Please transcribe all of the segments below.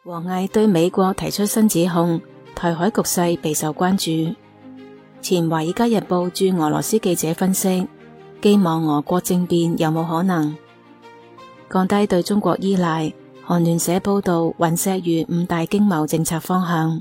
王毅對美國提出新指控，台海局勢備受關注。前《華爾街日報》駐俄羅斯記者分析，寄望俄國政變有冇可能降低對中國依賴。韓聯社報道尹錫悅5大經貿政策方向。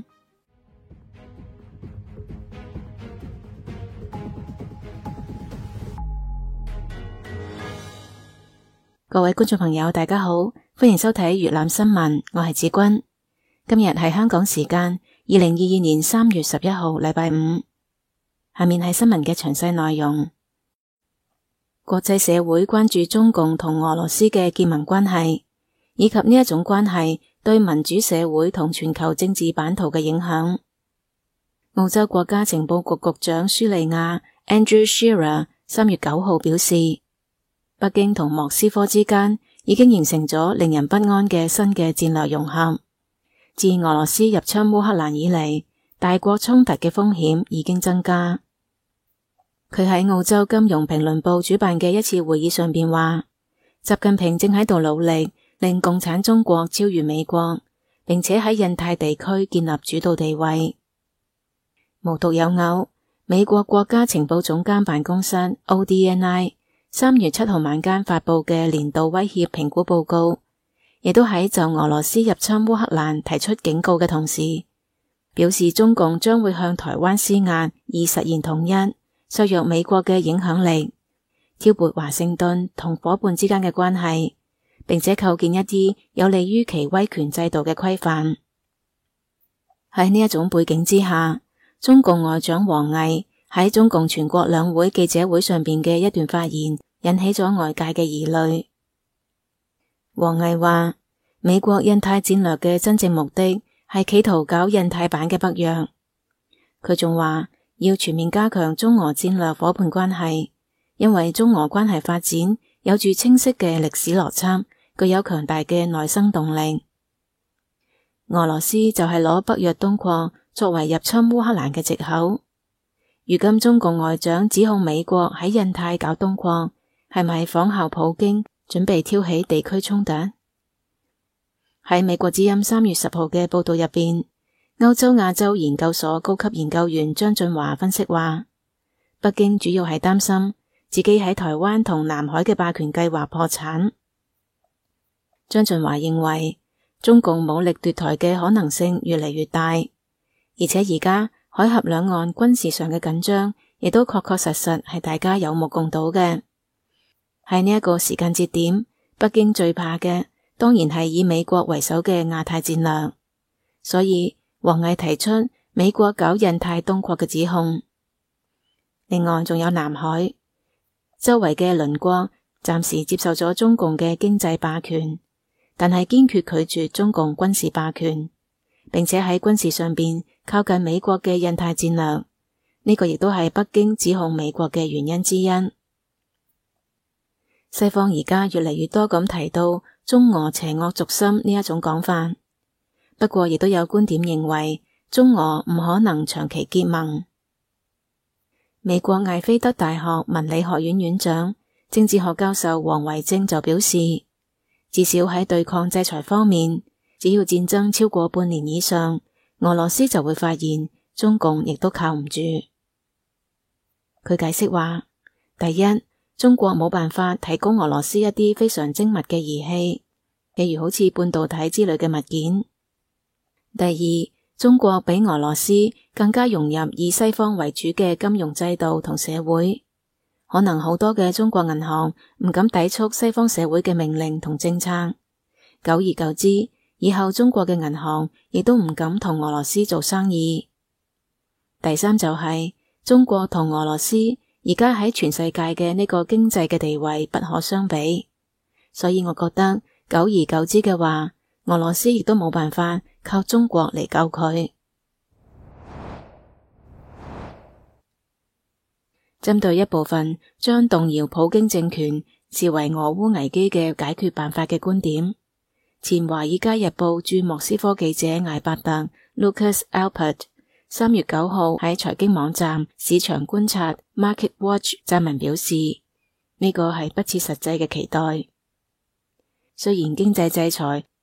各位觀眾朋友，大家好，歡迎收睇粵覽新聞，我係子君。今日係香港時間2022年3月11號，禮拜五。下面係新聞嘅詳細內容。國際社會關注中共同俄羅斯嘅結盟關係，以及呢一種關係對民主社會同全球政治版圖嘅影響。澳洲國家情報局局長舒利亞 Andrew Shearer 3月9號表示，北京同莫斯科之間已經形成咗令人不安嘅新嘅戰略融合。自俄羅斯入侵烏克蘭以嚟，大國衝突嘅風險已經增加。佢喺澳洲金融評論報主辦嘅一次會議上邊話，習近平正喺度努力令共產中國超越美國，並且喺印太地區建立主導地位。無獨有偶，美國國家情報總監辦公室 ODNI 3月7號晚間發佈嘅年度威脅評估報告，亦都喺就俄羅斯入侵烏克蘭提出警告嘅同時，表示中共將會向台灣施壓，以實現統一，削弱美國嘅影響力，挑撥華盛頓同夥伴之間嘅關係，並且構建一啲有利於其威權制度嘅規範。喺呢一種背景之下，中共外長王毅喺中共全國兩會記者會上邊嘅一段發言引起咗外界嘅疑慮。王毅話，美國印太戰略嘅真正目的係企圖搞印太版嘅北約。佢仲話要全面加強中俄戰略夥伴關係，因為中俄關係發展有住清晰嘅歷史邏輯，具有強大嘅內生動力。俄羅斯就係攞北約東擴作為入侵烏克蘭嘅藉口。如今中共外長指控美國喺印太搞東擴，係咪仿效普京準備挑起地區衝突？喺美國之音3月10號嘅報道入邊，歐洲亞洲研究所高級研究員張俊華分析話，北京主要係擔心自己喺台灣同南海嘅霸權計劃破產。張俊華認為，中共武力奪台嘅可能性越嚟越大，而且而家海峽兩岸軍事上嘅緊張，亦都確確實實係大家有目共睹嘅。喺呢一個時間節點，北京最怕嘅當然係以美國為首嘅亞太戰略，所以王毅提出美國搞印太東擴嘅指控。另外仲有南海，周圍嘅鄰國暫時接受咗中共嘅經濟霸權，但係堅決拒絕中共軍事霸權，並且喺軍事上邊靠近美國嘅印太戰略，呢個亦都係北京指控美國嘅原因之一。西方而家越嚟越多咁提到中俄邪惡軸心呢一種講法，不過亦都有觀點認為中俄唔可能長期結盟。美國艾菲德大學文理學院院長、政治學教授王維正就表示，至少喺對抗制裁方面，只要戰爭超過半年以上，俄羅斯就會發現中共亦都靠唔住。佢解釋話，第一，中國冇辦法提供俄羅斯一啲非常精密嘅儀器，例如好似半導體之類嘅物件。第二，中國比俄羅斯更加融入以西方為主嘅金融制度同社會，可能好多嘅中國銀行唔敢抵觸西方社會嘅命令同政策，久而久之，以後中國嘅銀行亦都唔敢同俄羅斯做生意。第三就係中國同俄羅斯而家喺全世界嘅呢個經濟嘅地位不可相比，所以我覺得久而久之嘅話，俄羅斯亦都冇辦法靠中國嚟救佢。針對一部分將動搖普京政權視為俄烏危機嘅解決辦法嘅觀點，前華爾街日報駐莫斯科記者艾伯特 Lucas Alpert 3月9號喺財經網站市場觀察 Market Watch 撰文表示，呢個係不切實際嘅期待。雖然經濟制裁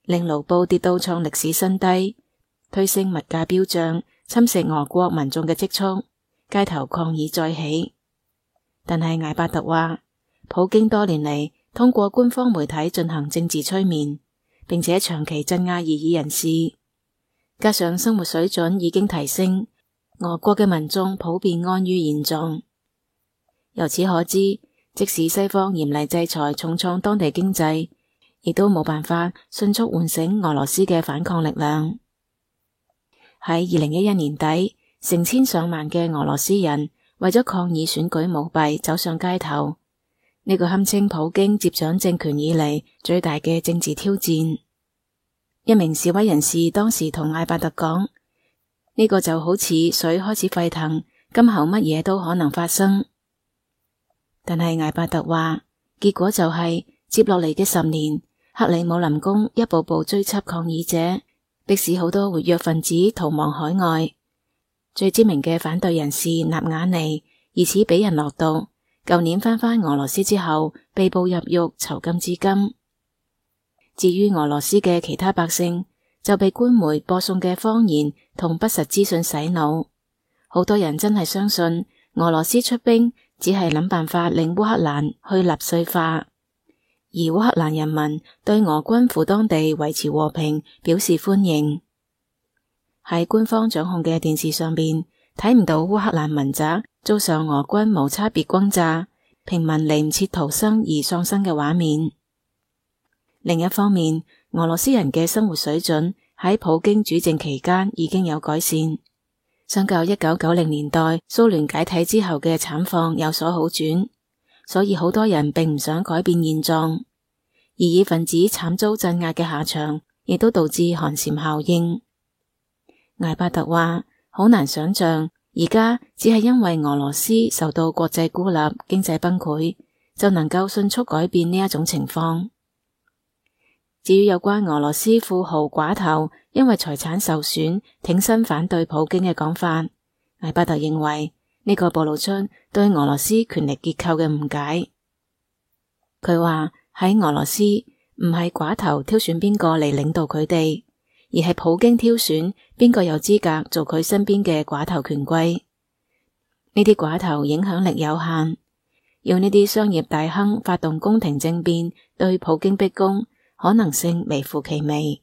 令盧布跌到創歷史新低，推升物價飆漲，侵蝕俄國民眾嘅積蓄，街頭抗議再起。但係艾伯特話，普京多年嚟通過官方媒體進行政治催眠，並且長期鎮壓異議人士，加上生活水準已經提升，俄國嘅民眾普遍安於現狀。由此可知，即使西方嚴厲制裁重創當地經濟，亦都冇辦法迅速喚醒俄羅斯嘅反抗力量。喺2011年底，成千上萬嘅俄羅斯人為咗抗議選舉舞弊走上街頭，呢個堪稱普京接掌政權以嚟最大嘅政治挑戰。一名示威人士當時同艾伯特講，呢個就好似水開始沸騰，今後乜嘢都可能發生。但係艾伯特話，結果就係接落嚟嘅10年，克里姆林宮一步步追緝抗議者，迫使好多活躍分子逃亡海外。最知名嘅反對人士納瓦尼疑似俾人落毒，舊年返俄羅斯之後被捕入獄囚禁至今。至於俄羅斯嘅其他百姓，就被官媒播送嘅謊言同不實資訊洗腦，好多人真係相信俄羅斯出兵只係諗辦法令烏克蘭去納粹化，而烏克蘭人民對俄軍赴當地維持和平表示歡迎。喺官方掌控嘅電視上邊，睇唔到烏克蘭民宅遭上俄軍無差別轟炸，平民嚟唔切逃生而喪生嘅畫面。另一方面，俄羅斯人嘅生活水準喺普京主政期間已經有改善，相較1990年代蘇聯解體之後嘅慘況有所好轉，所以好多人並唔想改變現狀。異議分子慘遭鎮壓嘅下場，亦都導致寒蟬效應。艾伯特話，好難想象而家只係因為俄羅斯受到國際孤立，經濟崩潰，就能夠迅速改變呢一種情況。至於有關俄羅斯富豪寡頭因為財產受損挺身反對普京嘅講法，艾伯特認為呢個暴露出對俄羅斯權力結構嘅誤解。佢話喺俄羅斯唔係寡頭挑選邊個嚟領導佢哋，而係普京挑選邊個有資格做佢身邊嘅寡頭權貴。呢啲寡頭影響力有限，要呢啲商業大亨發動宮廷政變對普京逼宮，可能性微乎其微。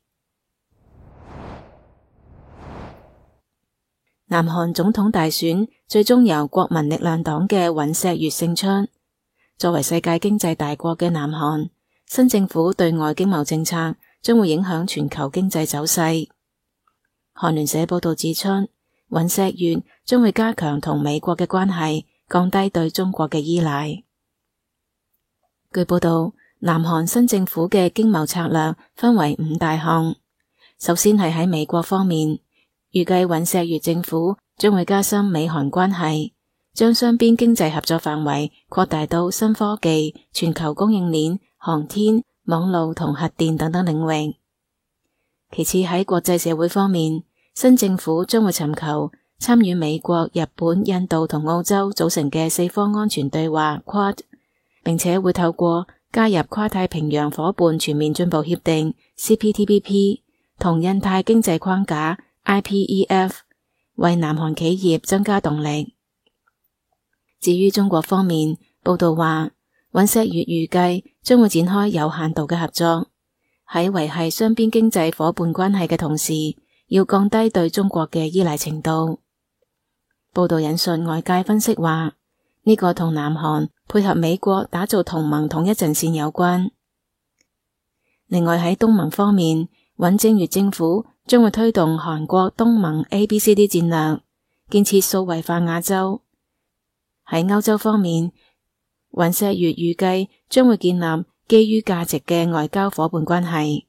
南韓總統大選最終由國民力量黨嘅尹錫悅勝出。作為世界經濟大國嘅南韓，新政府對外經貿政策將會影響全球經濟走勢。韓聯社報道指出，尹錫悅將會加強同美國嘅關係，降低對中國嘅依賴。據報道，南韓新政府嘅經貿策略分為5大項。首先係喺美國方面，預計尹錫悅政府將會加深美韓關係，將雙邊經濟合作範圍擴大到新科技、全球供應鏈、航天、網絡同核電等等領域。其次喺國際社會方面，新政府將會尋求參與美國、日本、印度同澳洲組成嘅4方安全對話 Quad， 並且會透過加入跨太平洋夥伴全面進步協定 CPTPP 同印太經濟框架 IPEF， 為南韓企業增加動力。至於中國方面，報道話尹錫悅預計將會展開有限度嘅合作，喺維繫雙邊經濟夥伴關係嘅同時，要降低對中國嘅依賴程度。報道引述外界分析話，呢個同南韓配合美國打造同盟統一陣線有關。另外喺東盟方面，尹正月政府將會推動韓國東盟 ABCD 戰略，建設數位化亞洲。喺歐洲方面，尹錫悅預計將會建立基於價值嘅外交夥伴關係。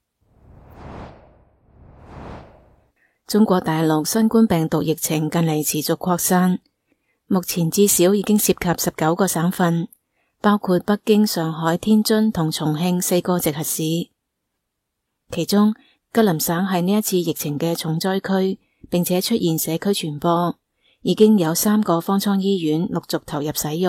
中國大陸新冠病毒疫情近嚟持續擴散，目前至少已經涉及19個省份，包括北京、上海、天津同重慶4個直轄市。其中，吉林省係呢一次疫情嘅重災區，並且出現社區傳播，已經有3個方艙醫院陸續投入使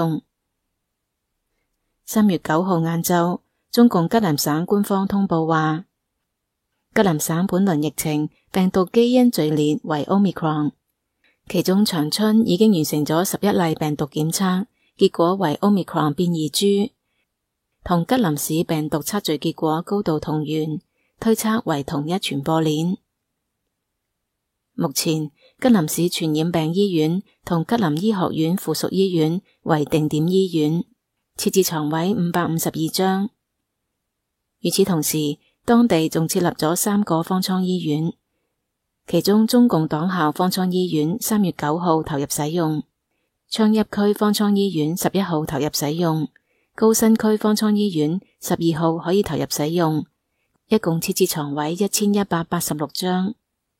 用。3月9號晏晝，中共吉林省官方通報話， 吉林省本輪疫情病毒基因序列為 Omicron， 其中長春已經完成咗11例病毒檢測，結果為 Omicron 變異株，同吉林市病毒測序結果高度同源，推測為同一傳播鏈。目前吉林市傳染病醫院同吉林醫學院附屬醫院為定點醫院，設置床位552張。與此同時，當地仲設立咗3個方艙醫院，其中中共黨校方艙醫院3月9號投入使用，昌邑區方艙醫院11號投入使用，高新區方艙醫院12號可以投入使用，一共設置床位1186張。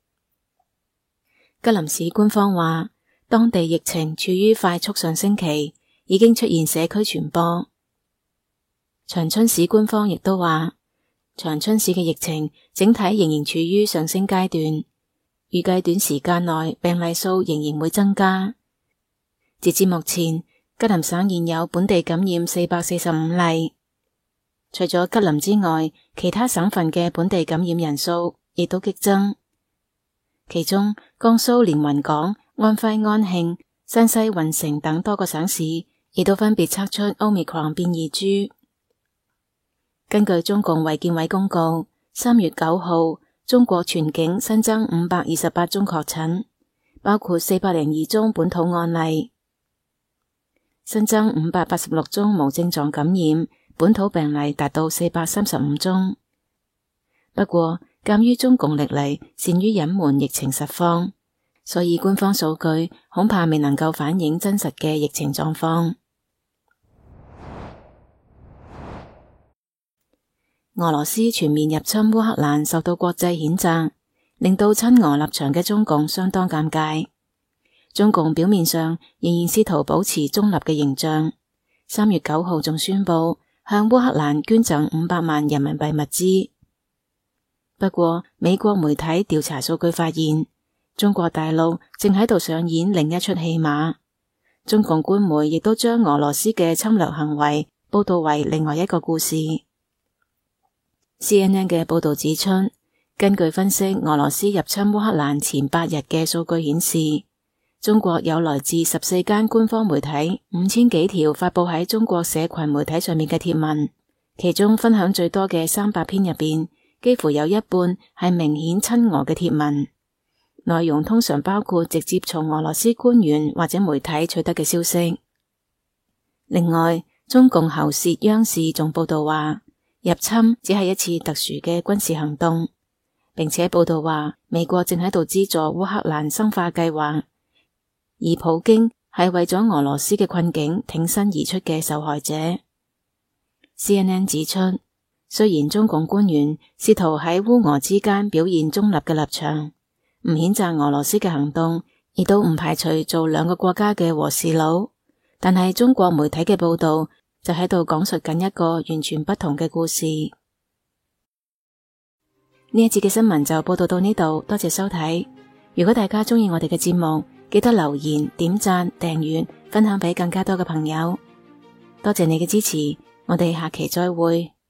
吉林市官方話，當地疫情處於快速上升期，已經出現社區傳播。長春市官方亦都話，長春市嘅疫情整體仍然處於上升階段，預計短時間內病例數仍然會增加。截至目前，吉林省現有本地感染445例，除咗吉林之外，其他省份嘅本地感染人數亦都激增。其中，江蘇連雲港、安徽安慶、山西運城等多個省市亦都分別測出 Omicron 變異株。根據中共衛健委公告，3月9號，中國全境新增528宗確診，包括402宗本土案例，新增586宗無症狀感染，本土病例達到435宗。不過，鑒於中共歷嚟善於隱瞞疫情實況，所以官方數據恐怕未能夠反映真實嘅疫情狀況。俄羅斯全面入侵烏克蘭受到國際譴責，令到親俄立場嘅中共相當尷尬。中共表面上仍然試圖保持中立嘅形象，3月9號仲宣布向烏克蘭捐贈500萬人民幣物資。不過，美國媒體調查數據發現，中國大陸正喺度上演另一出戲碼。中共官媒亦都將俄羅斯嘅侵略行為報道為另外一個故事。CNN 嘅報道指出，根據分析俄羅斯入侵烏克蘭前8日嘅數據顯示，中國有來自14間官方媒體5000幾條發佈喺中國社群媒體上面嘅貼文，其中分享最多嘅300篇入邊，幾乎有一半係明顯親俄嘅貼文，內容通常包括直接從俄羅斯官員或者媒體取得嘅消息。另外，中共喉舌央視仲報道話，入侵只係一次特殊嘅軍事行動，並且報道話美國正喺度資助烏克蘭生化計劃，而普京係為咗俄羅斯嘅困境挺身而出嘅受害者。CNN 指出，雖然中共官員試圖喺烏俄之間表現中立嘅立場，唔譴責俄羅斯嘅行動，亦都唔排除做兩個國家嘅和事佬，但係中國媒體嘅報道就喺度講述緊一個完全不同嘅故事。呢一節嘅新聞就報道到呢度，多謝收睇。如果大家鍾意我哋嘅節目，記得留言、點讚、訂閱、分享俾更加多嘅朋友。多謝你嘅支持，我哋下期再會。